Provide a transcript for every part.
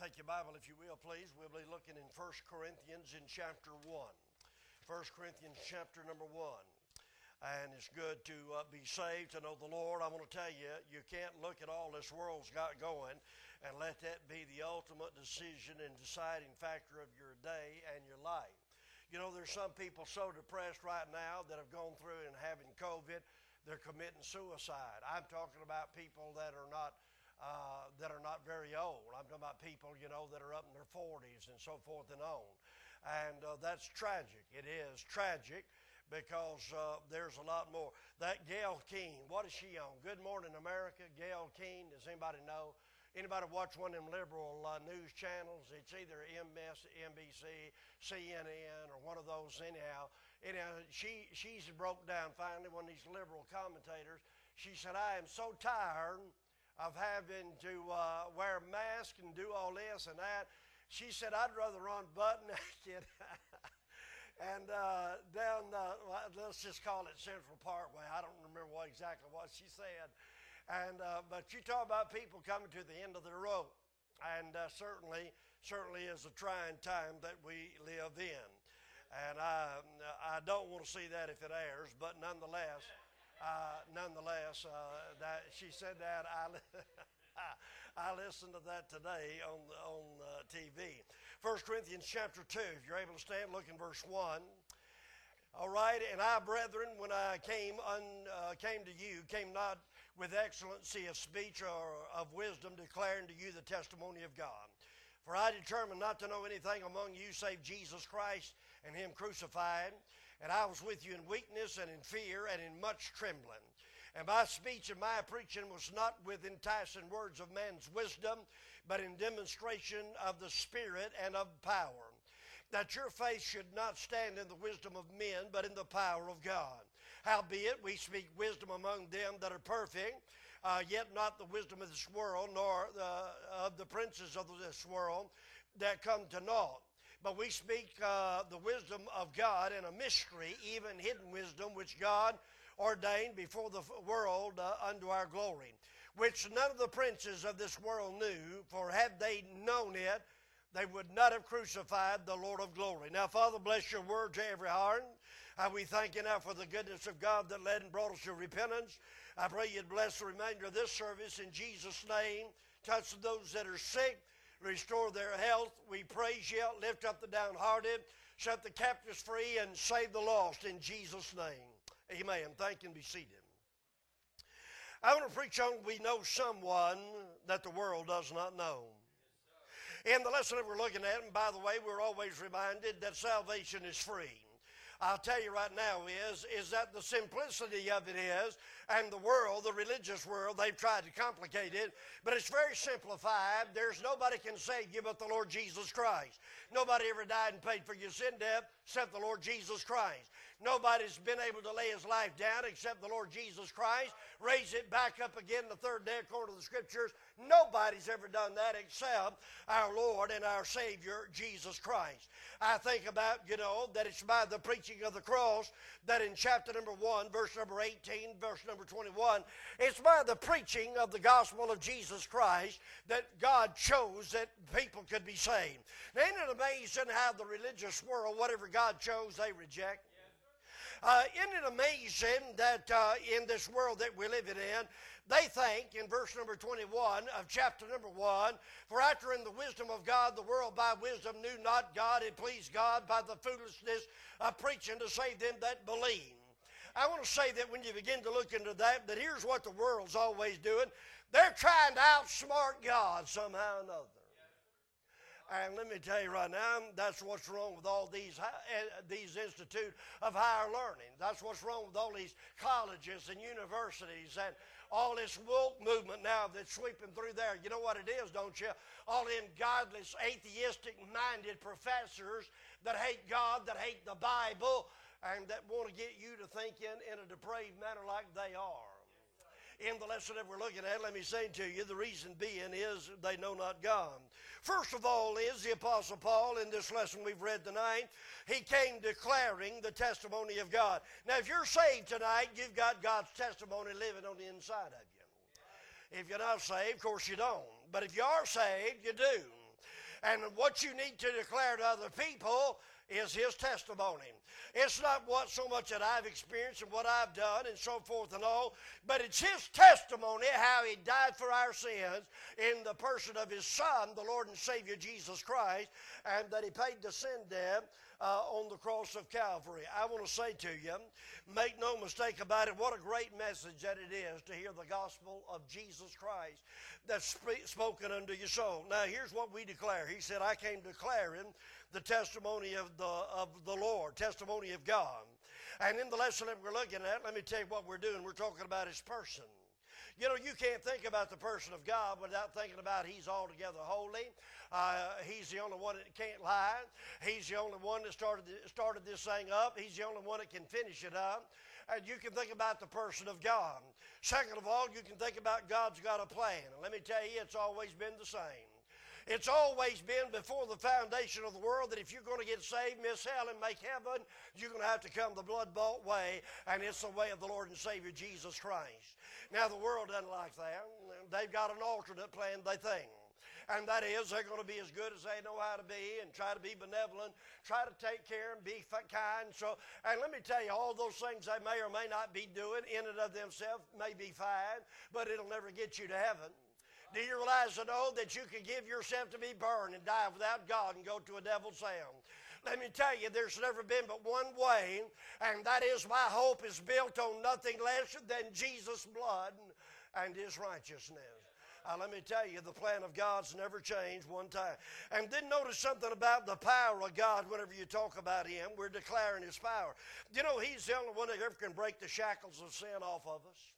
Take your Bible, if you will, please. We'll be looking in 1 Corinthians in chapter 1. 1 Corinthians chapter number 1. And it's good to be saved, to know the Lord. I want to tell you, you can't look at all this world's got going and let that be the ultimate decision and deciding factor of your day and your life. You know, there's some people so depressed right now that have gone through and having COVID, they're committing suicide. I'm talking about people that are not very old. I'm talking about people, you know, that are up in their 40s and so forth and on. And that's tragic. It is tragic because there's a lot more. That Gayle King, what is she on? Good Morning America, Gayle King. Does anybody know? Anybody watch one of them liberal news channels? It's either NBC, CNN, or one of those anyhow. She's broke down finally, one of these liberal commentators. She said, I am so tired of having to wear a mask and do all this and that. She said, I'd rather run butt naked. And let's just call it Central Parkway. I don't remember exactly what she said. And but you talk about people coming to the end of their rope. And certainly is a trying time that we live in. And I don't want to see that if it airs, but nonetheless, that she said that I listened to that today on TV. 1 Corinthians chapter 2, if you're able to stand, look in verse 1. All right, and I, brethren, when I came to you, came not with excellency of speech or of wisdom, declaring to you the testimony of God. For I determined not to know anything among you save Jesus Christ and him crucified. And I was with you in weakness and in fear and in much trembling. And my speech and my preaching was not with enticing words of man's wisdom, but in demonstration of the Spirit and of power, that your faith should not stand in the wisdom of men, but in the power of God. Howbeit we speak wisdom among them that are perfect, yet not the wisdom of this world, nor of the princes of this world that come to naught. But we speak the wisdom of God in a mystery, even hidden wisdom, which God ordained before the world unto our glory, which none of the princes of this world knew, for had they known it, they would not have crucified the Lord of glory. Now, Father, bless your word to every heart. We thank you now for the goodness of God that led and brought us to repentance. I pray you'd bless the remainder of this service in Jesus' name. Touch those that are sick. Restore their health. We praise you. Lift up the downhearted. Set the captives free and save the lost in Jesus' name. Amen. Thank you and be seated. I want to preach on we know someone that the world does not know. In the lesson that we're looking at, and by the way, we're always reminded that salvation is free. I'll tell you right now is that the simplicity of it is, and the world, the religious world, they've tried to complicate it, but it's very simplified. There's nobody can save you but the Lord Jesus Christ. Nobody ever died and paid for your sin debt except the Lord Jesus Christ. Nobody's been able to lay his life down except the Lord Jesus Christ, raise it back up again the third day according to the Scriptures. Nobody's ever done that except our Lord and our Savior, Jesus Christ. I think about, you know, that it's by the preaching of the cross that in chapter number 1, verse number 18, verse number 21, it's by the preaching of the gospel of Jesus Christ that God chose that people could be saved. Now, isn't it amazing how the religious world, whatever God chose, they reject? Isn't it amazing that in this world that we're living in, they think in verse number 21 of chapter number 1, for after in the wisdom of God, the world by wisdom knew not God, it pleased God by the foolishness of preaching to save them that believe. I want to say that when you begin to look into that here's what the world's always doing. They're trying to outsmart God somehow or another. And let me tell you right now, that's what's wrong with all these institutes of higher learning. That's what's wrong with all these colleges and universities and all this woke movement now that's sweeping through there. You know what it is, don't you? All them godless, atheistic-minded professors that hate God, that hate the Bible, and that want to get you to think in a depraved manner like they are. In the lesson that we're looking at, let me say to you, the reason being is they know not God. First of all is the Apostle Paul, in this lesson we've read tonight, he came declaring the testimony of God. Now, if you're saved tonight, you've got God's testimony living on the inside of you. If you're not saved, of course you don't. But if you are saved, you do. And what you need to declare to other people is his testimony. It's not what so much that I've experienced and what I've done and so forth and all, but it's his testimony how he died for our sins in the person of his Son, the Lord and Savior Jesus Christ, and that he paid the sin debt on the cross of Calvary. I want to say to you, make no mistake about it, what a great message that it is to hear the gospel of Jesus Christ that's spoken unto your soul. Now here's what we declare. He said, I came declaring the testimony of the Lord, testimony of God. And in the lesson that we're looking at, let me tell you what we're doing. We're talking about his person. You know, you can't think about the person of God without thinking about he's altogether holy. He's the only one that can't lie. He's the only one that started this thing up. He's the only one that can finish it up. And you can think about the person of God. Second of all, you can think about God's got a plan. And let me tell you, it's always been the same. It's always been before the foundation of the world that if you're going to get saved, miss hell, and make heaven, you're going to have to come the blood-bought way, and it's the way of the Lord and Savior Jesus Christ. Now, the world doesn't like that. They've got an alternate plan, they think. And that is, they're going to be as good as they know how to be and try to be benevolent, try to take care and be kind. And let me tell you, all those things they may or may not be doing in and of themselves may be fine, but it'll never get you to heaven. Do you realize and know that you can give yourself to be burned and die without God and go to a devil's hell? Let me tell you, there's never been but one way, and that is my hope is built on nothing less than Jesus' blood and his righteousness. Let me tell you, the plan of God's never changed one time. And then notice something about the power of God whenever you talk about him. We're declaring his power. You know, he's the only one that ever can break the shackles of sin off of us.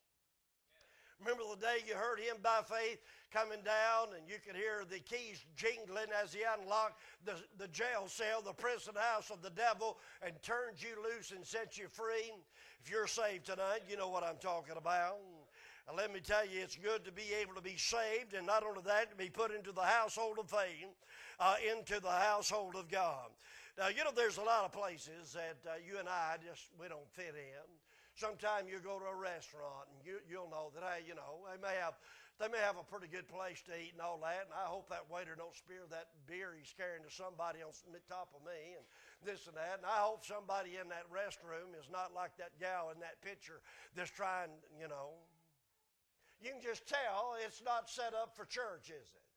Remember the day you heard him by faith coming down and you could hear the keys jingling as he unlocked the jail cell, the prison house of the devil, and turned you loose and set you free? If you're saved tonight, you know what I'm talking about. And let me tell you, it's good to be able to be saved, and not only that, to be put into the household of faith, into the household of God. Now, you know, there's a lot of places that you and I we don't fit in. Sometime you go to a restaurant and you'll know that, hey, you know, they may have a pretty good place to eat and all that, and I hope that waiter don't spear that beer he's carrying to somebody on top of me and this and that. And I hope somebody in that restroom is not like that gal in that picture that's trying, you know. You can just tell it's not set up for church, is it?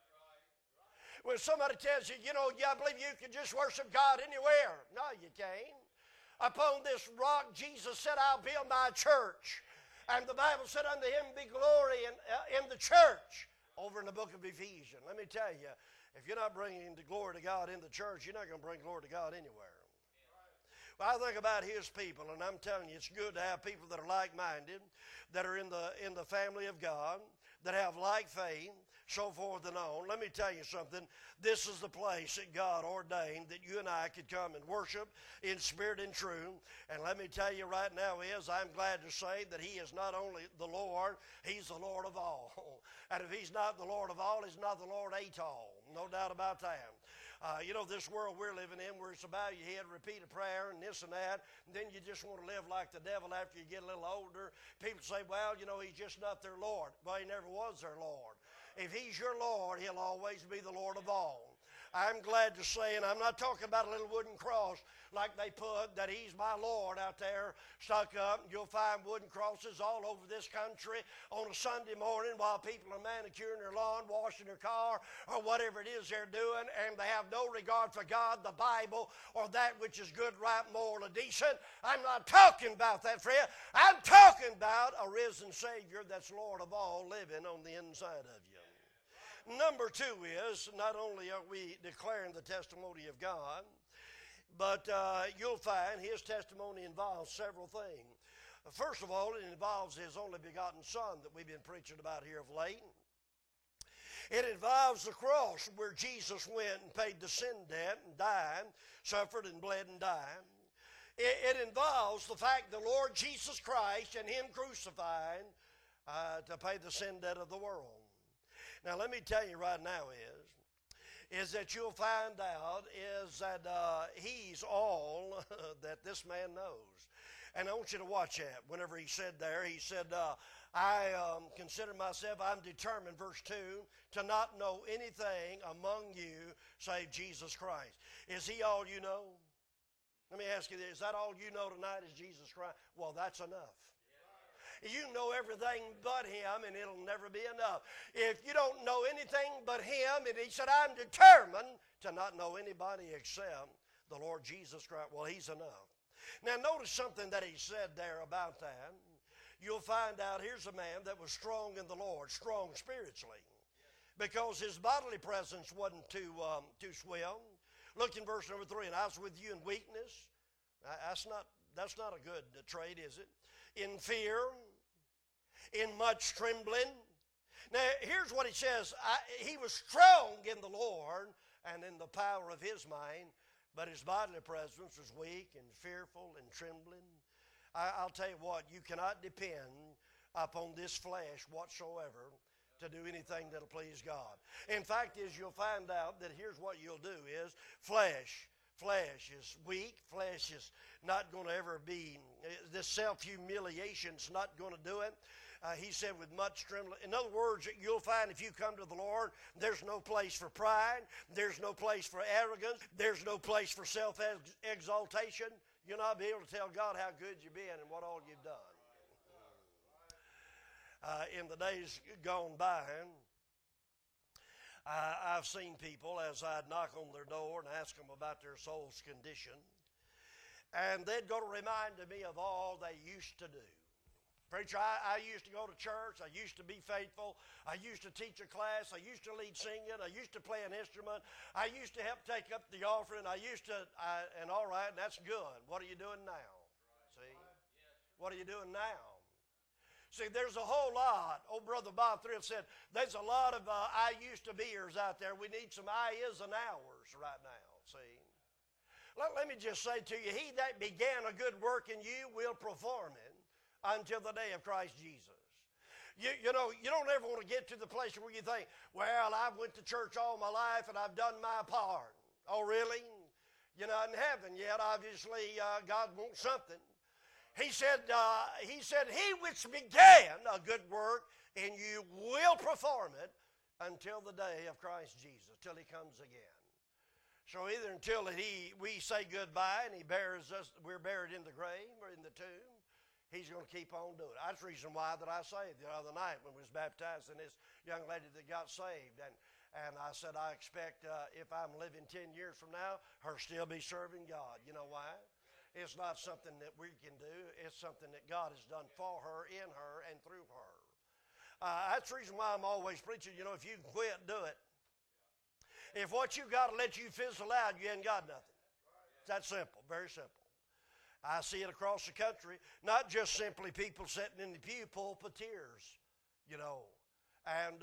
When somebody tells you, you know, yeah, I believe you can just worship God anywhere. No, you can't. Upon this rock, Jesus said, I'll build my church. And the Bible said, unto him be glory in the church, over in the book of Ephesians. Let me tell you, if you're not bringing the glory to God in the church, you're not going to bring glory to God anywhere. Well, I think about his people, and I'm telling you, it's good to have people that are like-minded, that are in the family of God, that have like faith, so forth and on. Let me tell you something. This is the place that God ordained that you and I could come and worship in spirit and truth. And let me tell you right now I'm glad to say that he is not only the Lord, he's the Lord of all. And if he's not the Lord of all, he's not the Lord at all. No doubt about that. You know, this world we're living in where it's about your head, repeat a prayer and this and that, and then you just want to live like the devil after you get a little older. People say, well, you know, he's just not their Lord. Well, he never was their Lord. If he's your Lord, he'll always be the Lord of all. I'm glad to say, and I'm not talking about a little wooden cross like they put, that he's my Lord out there stuck up. You'll find wooden crosses all over this country on a Sunday morning while people are manicuring their lawn, washing their car, or whatever it is they're doing, and they have no regard for God, the Bible, or that which is good, right, moral, and decent. I'm not talking about that, friend. I'm talking about a risen Savior that's Lord of all living on the inside of you. Number two is, not only are we declaring the testimony of God, but you'll find his testimony involves several things. First of all, it involves his only begotten Son that we've been preaching about here of late. It involves the cross where Jesus went and paid the sin debt and died, suffered and bled and died. It involves the fact the Lord Jesus Christ and him crucified to pay the sin debt of the world. Now, let me tell you right now is that you'll find out is that he's all that this man knows. And I want you to watch that. Whenever he said there, he said, I consider myself, I'm determined, verse 2, to not know anything among you save Jesus Christ. Is he all you know? Let me ask you this. Is that all you know tonight is Jesus Christ? Well, that's enough. You know everything but him, and it'll never be enough. If you don't know anything but him, and he said, I'm determined to not know anybody except the Lord Jesus Christ. Well, he's enough. Now, notice something that he said there about that. You'll find out here's a man that was strong in the Lord, strong spiritually, because his bodily presence wasn't too swell. Look in verse number 3, and I was with you in weakness. That's not a good trait, is it? In fear, in much trembling. Now, here's what he says. He was strong in the Lord and in the power of his mind, but his bodily presence was weak and fearful and trembling. I'll tell you what, you cannot depend upon this flesh whatsoever to do anything that'll please God. In fact, you'll find out that here's what you'll do is flesh is weak. Flesh is not going to ever be, this self-humiliation's not going to do it. He said with much trembling. In other words, you'll find if you come to the Lord, there's no place for pride. There's no place for arrogance. There's no place for self-exaltation. You'll not be able to tell God how good you've been and what all you've done. In the days gone by, I've seen people as I'd knock on their door and ask them about their soul's condition, and they'd go to remind me of all they used to do. Preacher, I used to go to church. I used to be faithful. I used to teach a class. I used to lead singing. I used to play an instrument. I used to help take up the offering. And all right, that's good. What are you doing now? See? What are you doing now? See, there's a whole lot. Old Brother Bob Thrift said, there's a lot of I used to beers out there. We need some I is and ours right now. See? Let me just say to you, he that began a good work in you will perform it until the day of Christ Jesus. You know, you don't ever want to get to the place where you think, well, I went to church all my life and I've done my part. Oh, really? You're not in heaven yet. Obviously, God wants something. He said, he which began a good work in you will perform it until the day of Christ Jesus, till he comes again. So either until we say goodbye and we're buried in the grave or in the tomb, he's going to keep on doing it. That's the reason why that I saved the other night when we was baptized and this young lady that got saved. And I said, I expect if I'm living 10 years from now, her still be serving God. You know why? It's not something that we can do. It's something that God has done for her, in her, and through her. That's the reason why I'm always preaching. You know, if you can quit, do it. If what you got to let you fizzle out, you ain't got nothing. It's that simple, very simple. I see it across the country, not just simply people sitting in the pew, pulpiteers, you know. And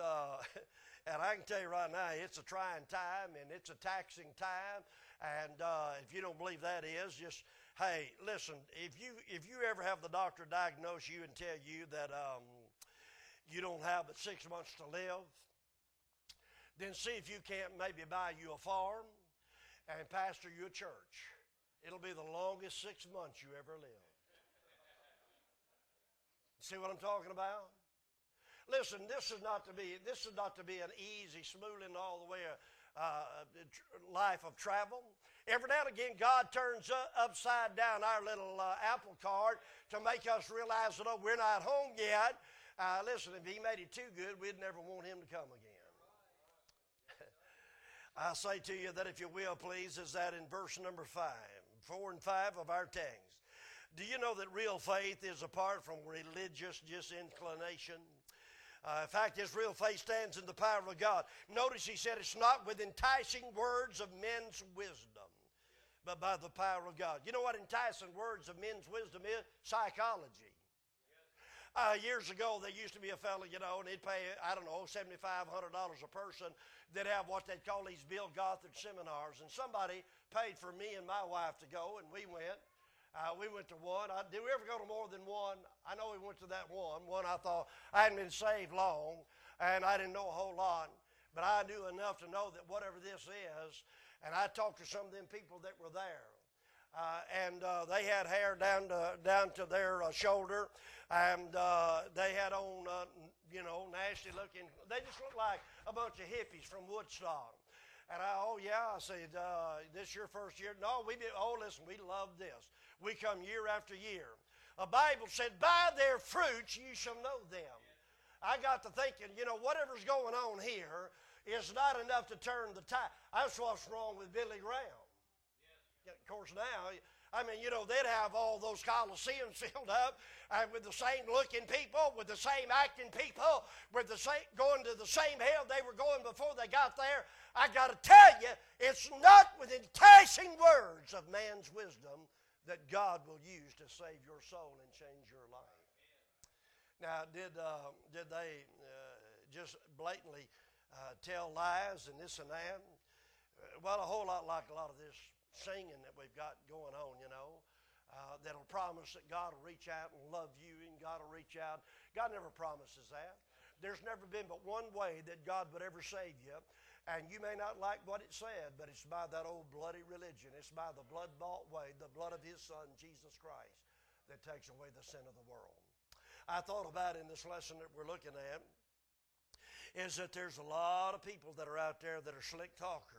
I can tell you right now, it's a trying time and it's a taxing time. And if you don't believe that is, just, hey, listen, if you ever have the doctor diagnose you and tell you that you don't have but 6 months to live, then see if you can't maybe buy you a farm and pastor you a church. It'll be the longest 6 months you ever lived. See what I'm talking about? Listen, this is not to be an easy, smoothing all the way life of travel. Every now and again, God turns upside down our little apple cart to make us realize that we're not home yet. Listen, if he made it too good, we'd never want him to come again. I say to you that if you will, please, is that in verse number 4 and 5 of our text. Do you know that real faith is apart from religious disinclination? In fact, this real faith stands in the power of God. Notice he said it's not with enticing words of men's wisdom, but by the power of God. You know what enticing words of men's wisdom is? Psychology. Years ago, there used to be a fellow, you know, and he'd pay, I don't know, $7,500 a person. They'd have what they'd call these Bill Gothard seminars, and somebody paid for me and my wife to go, and we went. We went to one. Did we ever go to more than one? I know we went to that one. One I thought I hadn't been saved long, and I didn't know a whole lot, but I knew enough to know that whatever this is, and I talked to some of them people that were there. They had hair down to their shoulder, and they had on, nasty looking. They just looked like a bunch of hippies from Woodstock. And I said, this your first year? No, we did. Oh, listen, we love this. We come year after year. The Bible said, by their fruits you shall know them. I got to thinking, whatever's going on here is not enough to turn the tide. That's what's wrong with Billy Graham. Of course, now, they'd have all those coliseums filled up with the same looking people, with the same acting people, with the same, going to the same hell they were going before they got there. I got to tell you, it's not with enticing words of man's wisdom that God will use to save your soul and change your life. Now, did they just blatantly tell lies and this and that? Well, a whole lot like a lot of this singing that we've got going on, that'll promise that God will reach out and love you and God will reach out. God never promises that. There's never been but one way that God would ever save you, and you may not like what it said, but it's by that old bloody religion. It's by the blood-bought way, the blood of His Son, Jesus Christ, that takes away the sin of the world. I thought about in this lesson that we're looking at is that there's a lot of people that are out there that are slick talkers.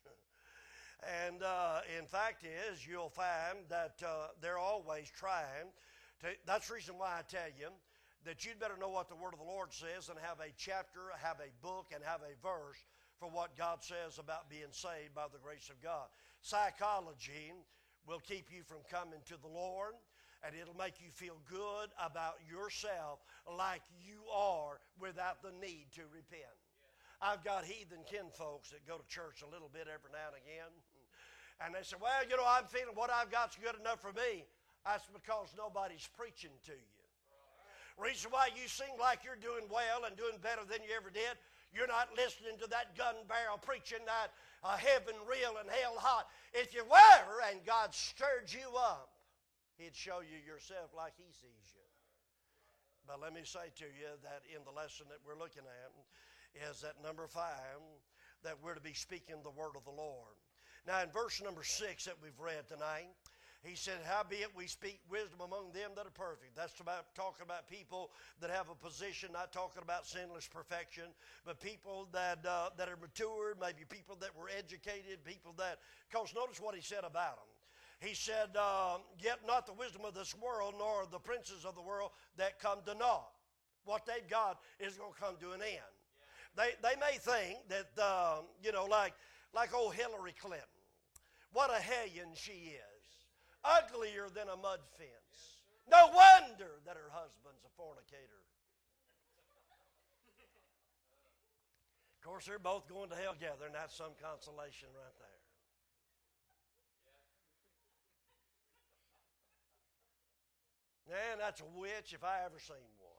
And in fact is, you'll find that they're always trying to, that's the reason why I tell you that you'd better know what the Word of the Lord says and have a chapter, have a book, and have a verse for what God says about being saved by the grace of God. Psychology will keep you from coming to the Lord, and it'll make you feel good about yourself like you are without the need to repent. I've got heathen kinfolks that go to church a little bit every now and again. And they say, well, I'm feeling what I've got's good enough for me. That's because nobody's preaching to you. Reason why you seem like you're doing well and doing better than you ever did, you're not listening to that gun barrel preaching that heaven real and hell hot. If you were and God stirred you up, He'd show you yourself like He sees you. But let me say to you that in the lesson that we're looking at is that number 5, that we're to be speaking the word of the Lord. Now in verse number 6 that we've read tonight, he said, howbeit we speak wisdom among them that are perfect. That's about talking about people that have a position, not talking about sinless perfection, but people that are matured, maybe people that were educated, people that, because notice what he said about them. He said, yet not the wisdom of this world, nor the princes of the world that come to naught. What they've got is going to come to an end. They may think that, like old Hillary Clinton, what a hellion she is, uglier than a mud fence. No wonder that her husband's a fornicator. Of course, they're both going to hell together, and that's some consolation right there. Man, that's a witch if I ever seen one.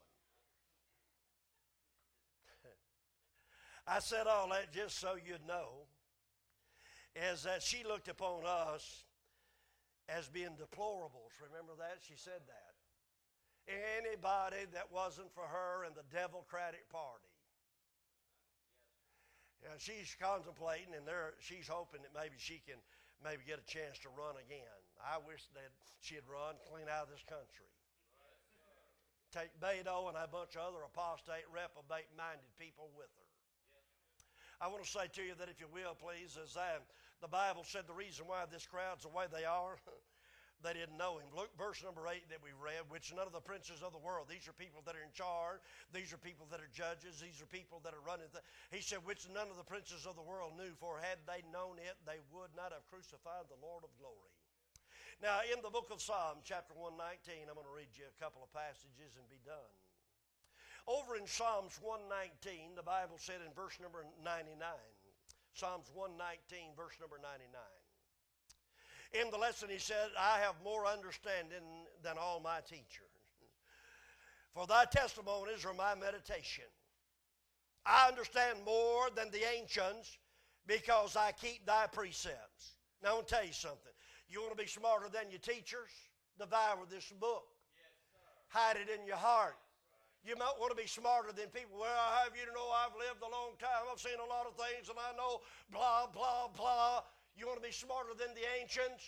I said all that just so you'd know, is that she looked upon us as being deplorables. Remember that? She said that. Anybody that wasn't for her and the Democratic Party. Yeah, she's contemplating, and she's hoping that maybe she can get a chance to run again. I wish that she'd run clean out of this country. Take Beto and a bunch of other apostate, reprobate-minded people with her. I want to say to you that if you will, please, as the Bible said the reason why this crowd's the way they are, they didn't know Him. Look, verse number 8 that we read, which none of the princes of the world, these are people that are in charge, these are people that are judges, these are people that are running. He said, which none of the princes of the world knew, for had they known it, they would not have crucified the Lord of glory. Now, in the book of Psalm, chapter 119, I'm going to read you a couple of passages and be done. Over in Psalms 119, the Bible said in verse number 99, Psalms 119, verse number 99. In the lesson he said, I have more understanding than all my teachers. For thy testimonies are my meditation. I understand more than the ancients because I keep thy precepts. Now I want to tell you something. You want to be smarter than your teachers? Devour this book. Hide it in your heart. You might want to be smarter than people. Well, I have you to know I've lived a long time. I've seen a lot of things and I know blah, blah, blah. You want to be smarter than the ancients?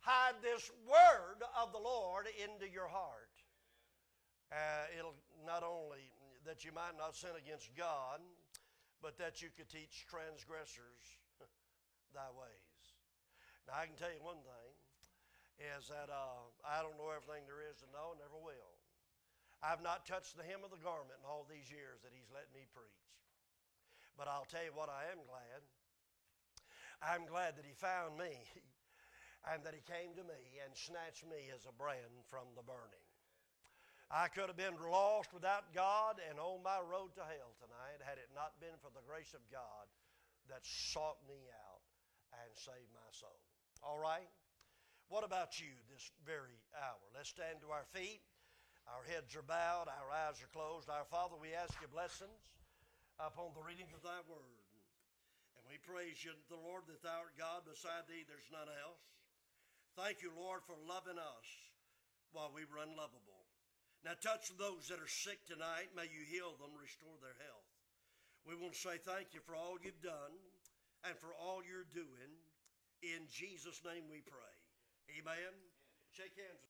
hide this word of the Lord into your heart. It'll not only that you might not sin against God, but that you could teach transgressors thy ways. Now, I can tell you one thing, is that I don't know everything there is to know, never will. I've not touched the hem of the garment in all these years that he's let me preach. But I'll tell you what, I am glad. I'm glad that he found me and that he came to me and snatched me as a brand from the burning. I could have been lost without God and on my road to hell tonight had it not been for the grace of God that sought me out and saved my soul. All right? What about you this very hour? Let's stand to our feet. Our heads are bowed. Our eyes are closed. Our Father, we ask you blessings upon the reading of thy word. And we praise you, the Lord, that thou art God. Beside thee there's none else. Thank you, Lord, for loving us while we were unlovable. Now touch those that are sick tonight. May you heal them, restore their health. We want to say thank you for all you've done and for all you're doing. In Jesus' name we pray. Amen. Shake hands.